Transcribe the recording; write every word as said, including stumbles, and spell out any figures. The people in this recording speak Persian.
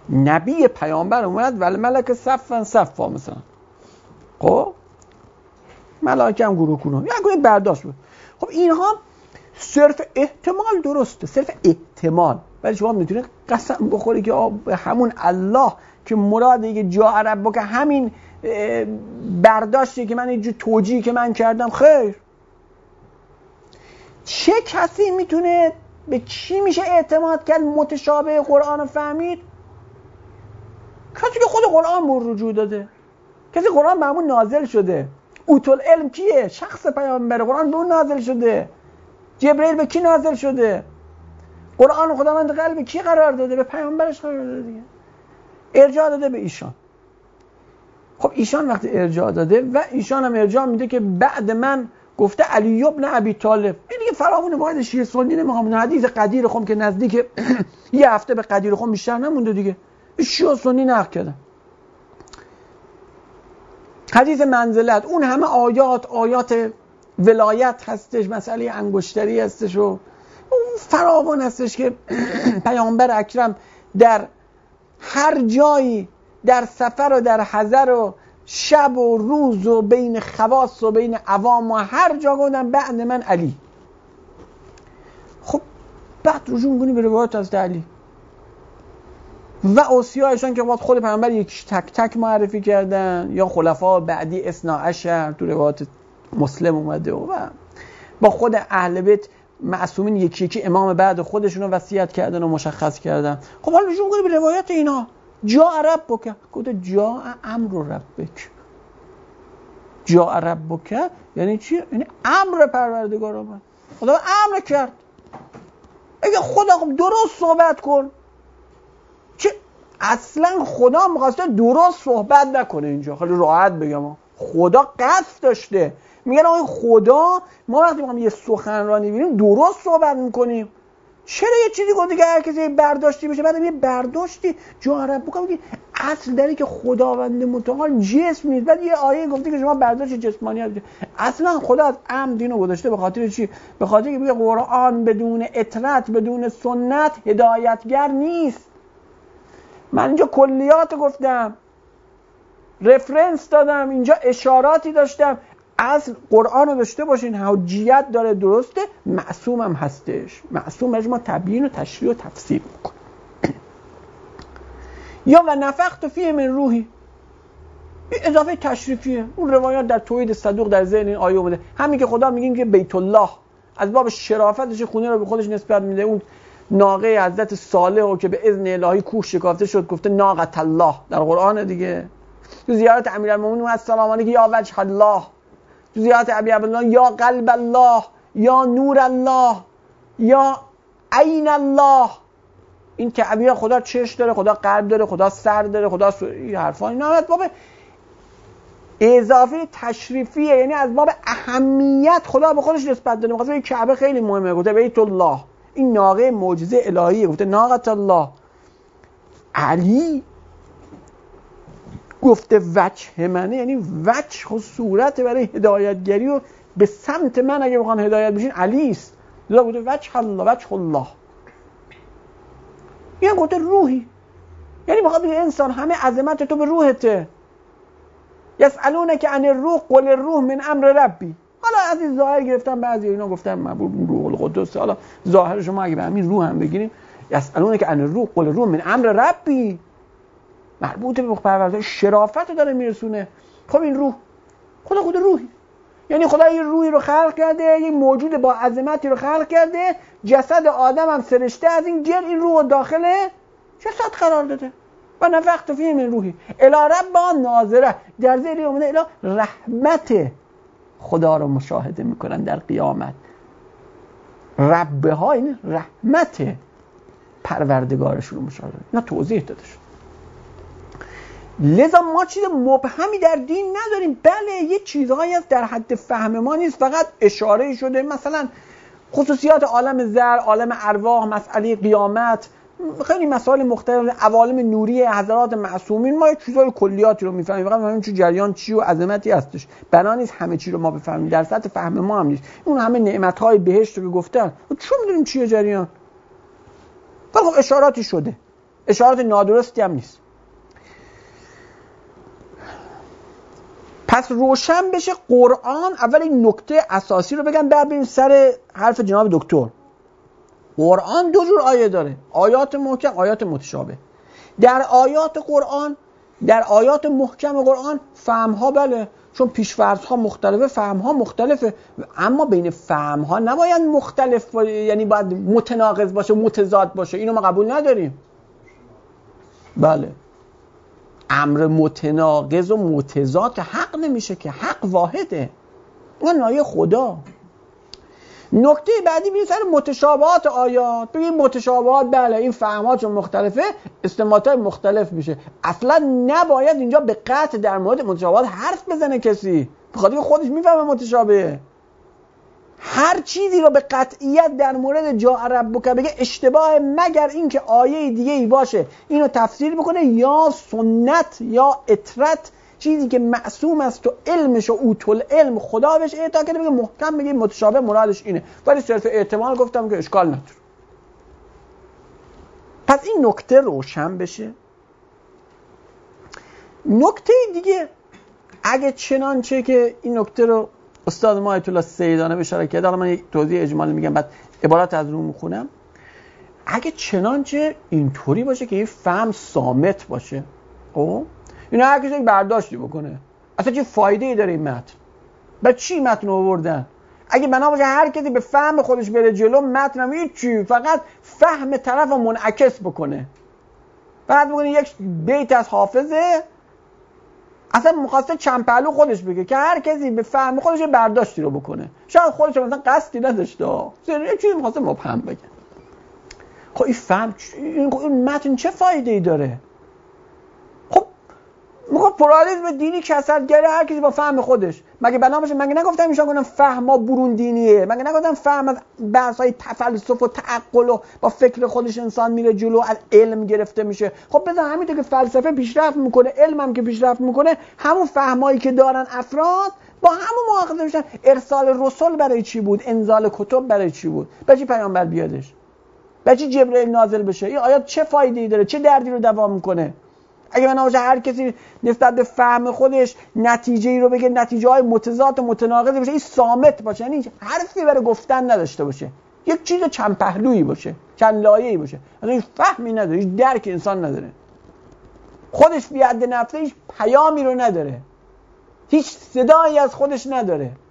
نبی پیامبر اومد ولی ملک صفا صفا مثلا. خب ملائکه هم گروه گروه یا گروه برداشت بود. خب اینها صرف احتمال درسته، صرف احتمال، ولی شما میتونید قسم بخوری که همون الله که مراده که جا عرب با که همین برداشتی که من اینجور توجیهی که من کردم خیر. چه کسی میتونه به چی میشه اعتماد کرد متشابه قرآن رو فهمید؟ کسی که خود قرآن بر رجوع داده، کسی قرآن به همون نازل شده. اوتول علم کیه؟ شخص پیامبر. قرآن به اون نازل شده. جبرئیل به کی نازل شده؟ قرآن خداوند قلب کی قرار داده؟ به پیامبرش قرار داده دیگه. ارجاع داده به ایشان. خب ایشان وقتی ارجاع داده و ایشان هم ارجاع میده که بعد من گفته علی ابن ابی طالب. این دیگه فراوونه واحد شیعه سنی نمیخوام. حدیث قدیر خم که نزدیک یه هفته به قدیر خم بیشتر نمونده دیگه. شیعه سنی نقل کردن. حدیث منزلت، اون همه آیات آیات ولایت هستش، مسئله انگشتری هستش و فراوان هستش که پیامبر اکرم در هر جایی، در سفر و در حضر و شب و روز و بین خواص و بین عوام و هر جا گفتن بعد من علی. خب بعد رجوع می‌کنی به روایات از علی و اوصیایشان که خود پیامبر یک تک تک معرفی کردن یا خلفا بعدی اثنا عشر تو روایات مسلم اومده و با خود اهل بیت معصومین یکی یکی امام بعد خودشون رو وصیت کردن و مشخص کردن. خب حالا رجوع می‌کنی به روایات اینا. جا عرب بکه گفته جا امر ربک. جا ربک یعنی چی؟ یعنی امر پروردگار آمد. خدا امر کرد. اگه خدا خب درست صحبت کن. چه اصلا خدا می‌خواسته درست صحبت نکنه اینجا. خیلی راحت بگم خدا قصد داشته. میگن آقا خدا ما وقتی می‌خوایم یه سخنرانی ببینیم درست صحبت می‌کنیم. چرا یه چیزی گفته که هر کسی برداشتی بشه بعد یه برداشتی جا عرب بکنم که اصل داری که خداوند متعال جسم نیست. بعد یه آیه گفته که شما برداشت جسمانی هست. اصلا خدا از عمد دینو گذاشته به خاطر چی؟ به خاطر که بگه قرآن بدون اطرت بدون سنت هدایتگر نیست. من اینجا کلیات گفتم، رفرنس دادم، اینجا اشاراتی داشتم. اصل قرآن رو داشته باشین حجیت داره درسته، معصوم هم هستش. معصوم ما تبیین و تشریح و تفسیر میکنه. یا و نفخت فیه من روحی، این اضافه تشریفیه. اون روایات در توحید صدوق در ذهن این آیه اومده. همین که خدا میگیم که بیت الله از باب شرافتش خونه رو به خودش نسبت میده. اون ناقه حضرت صالح رو که به اذن الهی کوه شکافته شد گفته ناقت الله در قرآن دیگه. تو زیارت امیرالمومنین السلام علیک یا وجه الله، تو زیارت ابی عبدالله یا قلب الله یا نور الله یا عین الله. این تعبیر خدا چشم داره، خدا قلب داره، خدا سر داره، خدا س... این حرفا اینا از باب اضافه تشریفیه، یعنی از باب اهمیت خدا به خودش نسبت داده. می‌خواد این کعبه خیلی مهمه، گفته بیت الله، این ناقه معجزه الهیه، گفته ناقت الله. علی گفته وجه منه، یعنی وجه و صورت برای هدایتگری و به سمت من اگه بخوان هدایت بشین علی است. لذا گفته وجه الله، وجه الله. یعنی گفته روحی، یعنی بخواد بگه انسان همه عظمت تو به روحته. یسالونک عن الروح قل الروح من امر ربی. حالا از این ظاهر گرفتم، بعضی اینا گفتن مبعوث روح القدس. حالا ظاهر شما اگه به همین روح هم بگیریم، یسالونک عن الروح قل الروح من امر ربی، مربوط به پروردگار، شرافت داره میرسونه. خب این روح خدا خود روحی، یعنی خدا یه روحی رو خلق کرده، یه موجود با عظمتی رو خلق کرده. جسد آدم هم سرشته از این جل این روح داخل جسد قرار داده. و نفخت فیه من روحی الی رب ناظره، در زیر اومده الی رحمت خدا رو مشاهده میکنن در قیامت. رب ها این رحمت پروردگارشون رو مشاهده. نه توضیح داده شد. لذا ما چیز مبهمی در دین نداریم. بله یه چیزهایی هست در حد فهم ما نیست، فقط اشاره شده، مثلا خصوصیات عالم زر، عالم ارواح، مسئله قیامت، خیلی مسائل مختلف، عوالم نوری حضرات معصومین. ما یه چیزای کلیاتی رو میفهمیم، فقط همین چه جریان چی و عظمتی هستش. بنا نیست همه چی رو ما بفهمیم، در سطح فهم ما هم نیست. اون همه نعمت‌های بهشت رو که گفتن چون می‌دونیم چیه جریان. خب اشاراتی شده. اشارات نادرستی هم نیست. پس روشن بشه قرآن. اول این نکته اساسی رو بگم، بعد بریم سر حرف جناب دکتر. قرآن دو جور آیه داره، آیات محکم، آیات متشابه. در آیات قرآن، در آیات محکم قرآن فهم‌ها بله، چون پیش‌فرض‌ها مختلفه، فهم‌ها مختلفه، اما بین فهم‌ها نباید مختلف باشه، یعنی باید متناقض باشه، متضاد باشه. اینو ما قبول نداریم. بله، امر متناقض و متضاد حق نمیشه که، حق واحده، اون نایه خدا. نکته بعدی بریم سر متشابهات آیات. بگیم متشابهات بله این فهم‌ها چون مختلفه استنباطات مختلف میشه. اصلا نباید اینجا به قطع در مورد متشابهات حرف بزنه کسی، بخاطر خودش میفهمه متشابهه. هر چیزی رو به قطعیت در مورد جاء ربک بگه اشتباه، مگر اینکه آیه دیگه ای باشه اینو تفسیر بکنه، یا سنت یا اطرت، چیزی که معصوم است و علمش و اوتل علم خدا بهش اعطا کرده، بگه محکم بگه متشابه مرادش اینه، ولی صرف احتمال گفتم که اشکال نداره. پس این نکته روشن بشه. نکته دیگه، اگه چنانچه که این نکته رو استاد ما آیت الله سیدانه اشاره کرده، حالا من یک توضیح اجمالی میگم بعد عبارات از رو میخونم، اگه چنانچه اینطوری باشه که این فهم صامت باشه، خب اینا هر کسی برداشتی بکنه، اصلا چه فایده ای داره این متن؟ بعد چی متن آوردن؟ اگه بنا باشه هر کسی به فهم خودش بره جلو، متن هم هیچی، فقط فهم طرف رو منعکس بکنه. فقط بکنه یک بیت از حافظه، اصلا مخواسته چند پهلو خودش بگه که هر کسی به فهم خودش برداشتی رو بکنه. شاید خودش مثلا قصدی نداشته، یه چیزی می‌خواسته مبهم بگه. خب این فهم، این متن چه فایده ای داره؟ خب میگه پرالیسم دینی کثرت‌گره، هر کسی با فهم خودش. مگه بنا باشه مگه نگفتم ایشون گفتم فهم ما برون دینیه؟ مگه نگفتم فهم از بحث‌های تفلسف و تعقل و با فکر خودش انسان میره جلو، از علم گرفته میشه؟ خب بذار همینطور که فلسفه پیشرفت میکنه، علم هم که پیشرفت میکنه، همون فهمایی که دارن افراد با همون مؤاخذه میشن. ارسال رسول برای چی بود؟ انزال کتب برای چی بود؟ برای چی پیامبر بیادش؟ برای چی جبرئیل نازل بشه؟ این آیات چه فایده‌ای داره؟ چه دردی رو دوا میکنه؟ اگه بنا باشه هر کسی نسبت به فهم خودش نتیجه‌ای رو بگه، نتیجه‌های متضاد و متناقض باشه، این صامت باشه، یعنی حرفی برای گفتن نداشته باشه، یک چیز چند پهلویی باشه، چند لایه‌ای باشه، اصلا هیچ فهمی نداره، هیچ درک انسان نداره، خودش بی حد نفسه هیچ پیامی رو نداره، هیچ صدایی از خودش نداره.